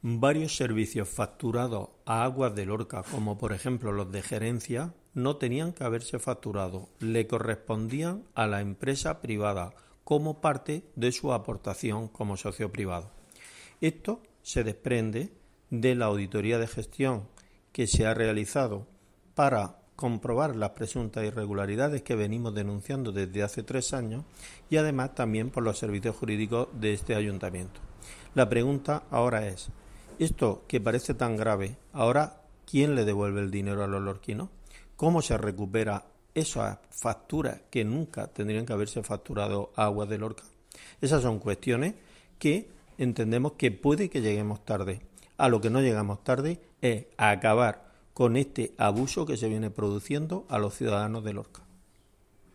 Varios servicios facturados a Aguas de Lorca, como por ejemplo los de gerencia, no tenían que haberse facturado, le correspondían a la empresa privada como parte de su aportación como socio privado. Esto se desprende de la auditoría de gestión que se ha realizado para comprobar las presuntas irregularidades que venimos denunciando desde hace 3 años y además también por los servicios jurídicos de este ayuntamiento. La pregunta ahora es, esto que parece tan grave, ahora ¿quién le devuelve el dinero a los lorquinos? ¿Cómo se recupera esas facturas que nunca tendrían que haberse facturado a Aguas de Lorca? Esas son cuestiones que entendemos que puede que lleguemos tarde. A lo que no llegamos tarde es a acabar con este abuso que se viene produciendo a los ciudadanos de Lorca.